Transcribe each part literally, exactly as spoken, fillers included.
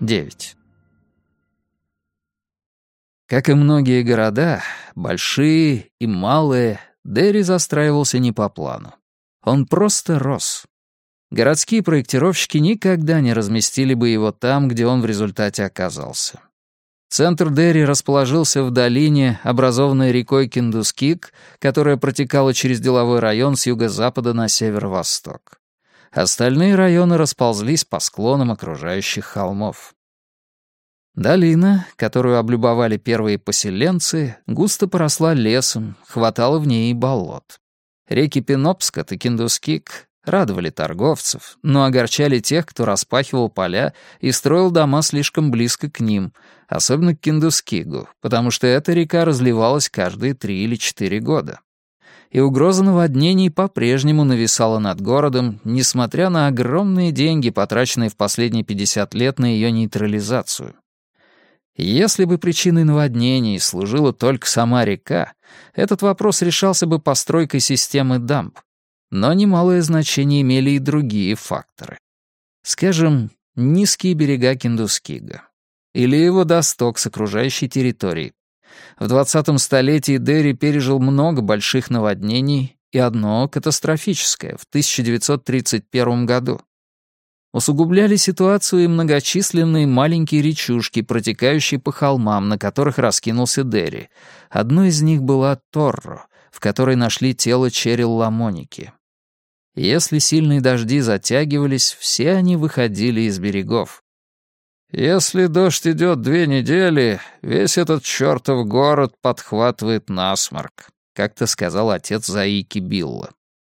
девять. Как и многие города, большие и малые, Дерри застраивался не по плану. Он просто рос. Городские проектировщики никогда не разместили бы его там, где он в результате оказался. Центр Дерри расположился в долине, образованной рекой Киндускик, которая протекала через деловой район с юго-запада на северо-восток. Остальные районы расползлись по склонам окружающих холмов. Долина, которую облюбовали первые поселенцы, густо поросла лесом, хватало в ней и болот. Реки Пенобскот и Киндускик радовали торговцев, но огорчали тех, кто распахивал поля и строил дома слишком близко к ним, особенно к Киндускигу, потому что эта река разливалась каждые три или четыре года. И угроза наводнений по-прежнему нависала над городом, несмотря на огромные деньги, потраченные в последние пятьдесят лет на ее нейтрализацию. Если бы причиной наводнений служила только сама река, этот вопрос решался бы постройкой системы дамб. Но немалое значение имели и другие факторы. Скажем, низкие берега Киндускига. Или его досток с окружающей территорией. В двадцатом столетии Дерри пережил много больших наводнений и одно катастрофическое в тысяча девятьсот тридцать первом году. Усугубляли ситуацию и многочисленные маленькие речушки, протекающие по холмам, на которых раскинулся Дерри. Одной из них была Торро, в которой нашли тело Черил Ламоники. Если сильные дожди затягивались, все они выходили из берегов. «Если дождь идет две недели, весь этот чертов город подхватывает насморк», — как-то сказал отец Заики Билла.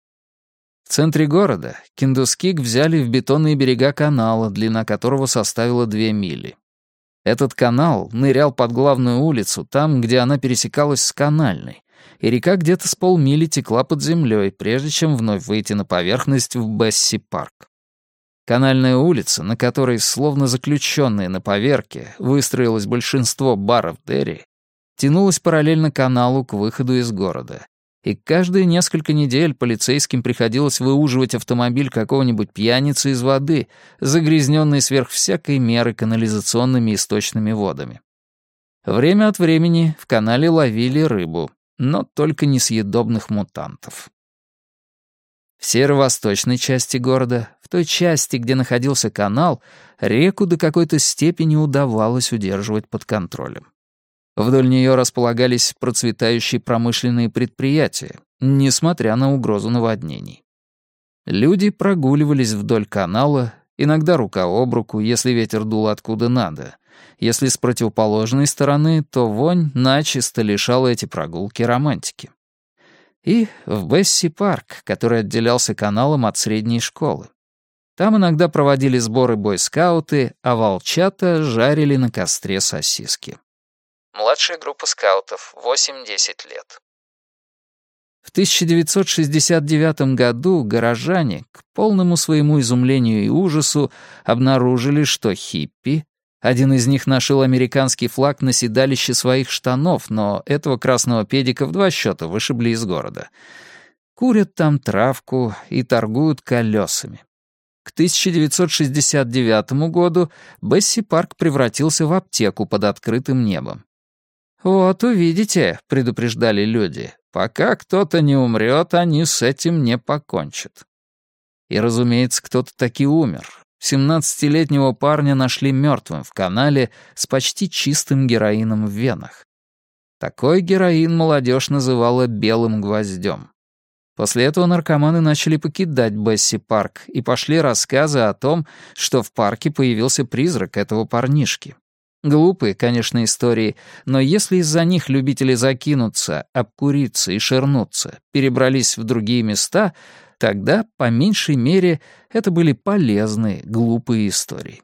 В центре города Киндускиг взяли в бетонные берега канала, длина которого составила две мили. Этот канал нырял под главную улицу, там, где она пересекалась с канальной, и река где-то с полмили текла под землей, прежде чем вновь выйти на поверхность в Бесси-парк. Канальная улица, на которой, словно заключенные на поверке, выстроилось большинство баров Дерри, тянулась параллельно каналу к выходу из города. И каждые несколько недель полицейским приходилось выуживать автомобиль какого-нибудь пьяницы из воды, загрязненной сверх всякой меры канализационными и сточными водами. Время от времени в канале ловили рыбу, но только несъедобных мутантов. В северо-восточной части города, в той части, где находился канал, реку до какой-то степени удавалось удерживать под контролем. Вдоль нее располагались процветающие промышленные предприятия, несмотря на угрозу наводнений. Люди прогуливались вдоль канала, иногда рука об руку, если ветер дул откуда надо. Если с противоположной стороны, то вонь начисто лишала эти прогулки романтики. И в Бесси-парк, который отделялся каналом от средней школы. Там иногда проводили сборы бойскауты, а волчата жарили на костре сосиски. Младшая группа скаутов, восемь-десять лет. В тысяча девятьсот шестьдесят девятом году горожане, к полному своему изумлению и ужасу, обнаружили, что хиппи, один из них нашил американский флаг на седалище своих штанов, но этого красного педика в два счета вышибли из города. Курят там травку и торгуют колесами. К тысяча девятьсот шестьдесят девятому году Бесси-парк превратился в аптеку под открытым небом. «Вот увидите», — предупреждали люди, — «пока кто-то не умрет, они с этим не покончат». И, разумеется, кто-то таки умер. семнадцатилетнего парня нашли мертвым в канале с почти чистым героином в венах. Такой героин молодежь называла «белым гвоздем». После этого наркоманы начали покидать Бесси-парк, и пошли рассказы о том, что в парке появился призрак этого парнишки. Глупые, конечно, истории, но если из-за них любители закинуться, обкуриться и ширнуться перебрались в другие места, тогда, по меньшей мере, это были полезные, глупые истории.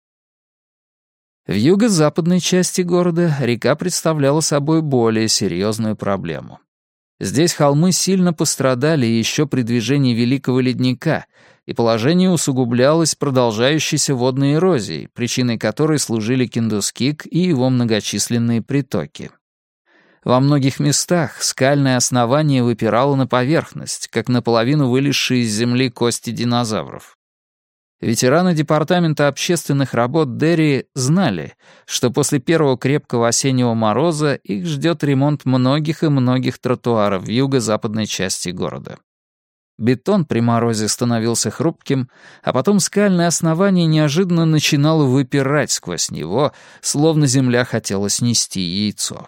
В юго-западной части города река представляла собой более серьезную проблему. Здесь холмы сильно пострадали еще при движении Великого ледника, и положение усугублялось продолжающейся водной эрозией, причиной которой служили Киндускиг и его многочисленные притоки. Во многих местах скальное основание выпирало на поверхность, как наполовину вылезшие из земли кости динозавров. Ветераны Департамента общественных работ Дерри знали, что после первого крепкого осеннего мороза их ждет ремонт многих и многих тротуаров в юго-западной части города. Бетон при морозе становился хрупким, а потом скальное основание неожиданно начинало выпирать сквозь него, словно земля хотела снести яйцо.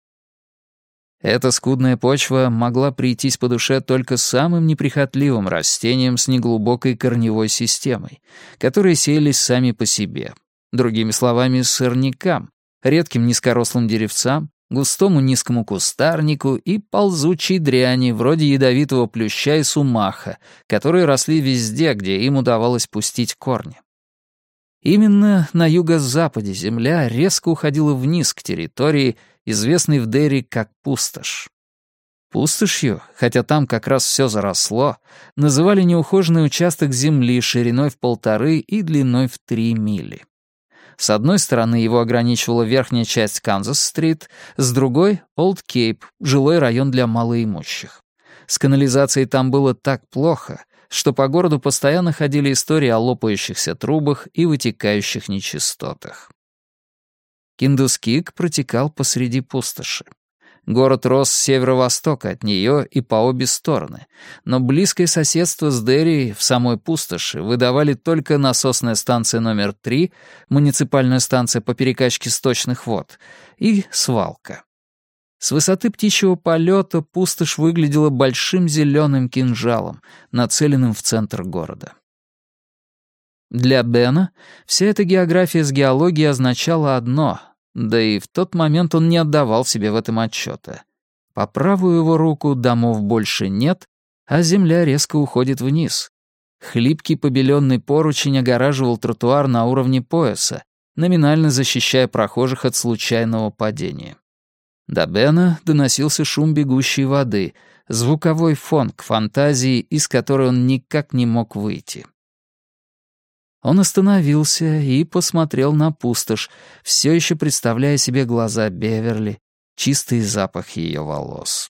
Эта скудная почва могла прийтись по душе только самым неприхотливым растениям с неглубокой корневой системой, которые сеялись сами по себе. Другими словами, сорнякам, редким низкорослым деревцам, густому низкому кустарнику и ползучей дряни, вроде ядовитого плюща и сумаха, которые росли везде, где им удавалось пустить корни. Именно на юго-западе земля резко уходила вниз к территории, известной в Дерри как пустошь. Пустошью, хотя там как раз все заросло, называли неухоженный участок земли шириной в полторы и длиной в три мили. С одной стороны его ограничивала верхняя часть Канзас-стрит, с другой — Олд-Кейп, жилой район для малоимущих. С канализацией там было так плохо, что по городу постоянно ходили истории о лопающихся трубах и вытекающих нечистотах. Киндускик протекал посреди пустоши. Город рос с северо-востока от нее и по обе стороны, но близкое соседство с Дерри в самой пустоши выдавали только насосная станция номер три, муниципальная станция по перекачке сточных вод, и свалка. С высоты птичьего полета пустошь выглядела большим зеленым кинжалом, нацеленным в центр города. Для Бена вся эта география с геологией означала одно, да и в тот момент он не отдавал себе в этом отчета. По правую его руку домов больше нет, а земля резко уходит вниз. Хлипкий побеленный поручень огораживал тротуар на уровне пояса, номинально защищая прохожих от случайного падения. До Бена доносился шум бегущей воды, звуковой фон к фантазии, из которой он никак не мог выйти. Он остановился и посмотрел на пустошь, все еще представляя себе глаза Беверли, чистый запах ее волос.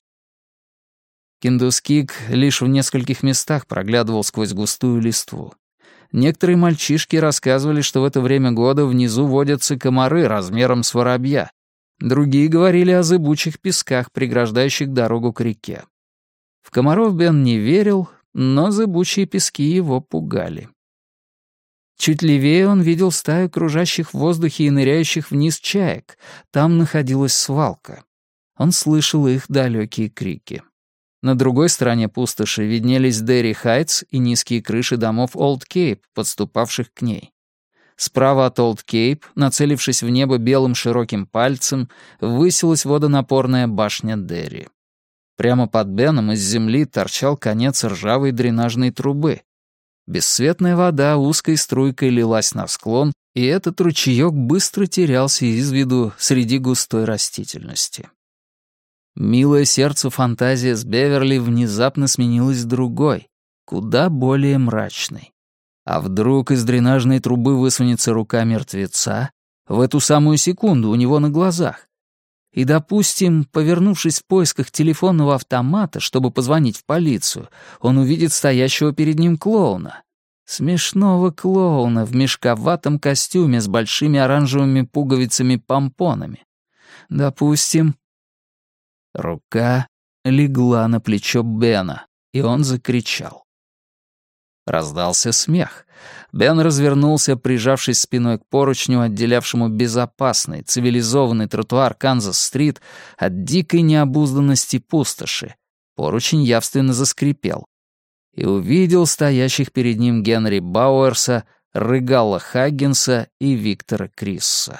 Киндускик лишь в нескольких местах проглядывал сквозь густую листву. Некоторые мальчишки рассказывали, что в это время года внизу водятся комары размером с воробья. Другие говорили о зыбучих песках, преграждающих дорогу к реке. В комаров Бен не верил, но зыбучие пески его пугали. Чуть левее он видел стаю кружащих в воздухе и ныряющих вниз чаек. Там находилась свалка. Он слышал их далекие крики. На другой стороне пустоши виднелись Дерри Хайтс и низкие крыши домов Олд Кейп, подступавших к ней. Справа от Олд Кейп, нацелившись в небо белым широким пальцем, высилась водонапорная башня Дерри. Прямо под Беном из земли торчал конец ржавой дренажной трубы. Бесцветная вода узкой струйкой лилась на склон, и этот ручеёк быстро терялся из виду среди густой растительности. Милое сердцу фантазия с Беверли внезапно сменилась другой, куда более мрачной. А вдруг из дренажной трубы высунется рука мертвеца в эту самую секунду у него на глазах? И, допустим, повернувшись в поисках телефонного автомата, чтобы позвонить в полицию, он увидит стоящего перед ним клоуна. Смешного клоуна в мешковатом костюме с большими оранжевыми пуговицами-помпонами. Допустим... Рука легла на плечо Бена, и он закричал. Раздался смех. Бен развернулся, прижавшись спиной к поручню, отделявшему безопасный, цивилизованный тротуар Канзас-стрит от дикой необузданности пустоши. Поручень явственно заскрипел. И увидел стоящих перед ним Генри Бауэрса, Рыгала Хаггинса и Виктора Крисса.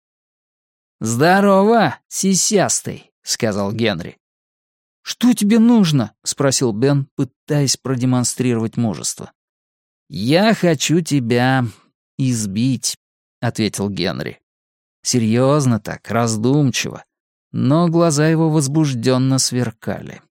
«Здорово, сисястый», — сказал Генри. «Что тебе нужно?» — спросил Бен, пытаясь продемонстрировать мужество. «Я хочу тебя избить», — ответил Генри. Серьезно так, раздумчиво, но глаза его возбужденно сверкали.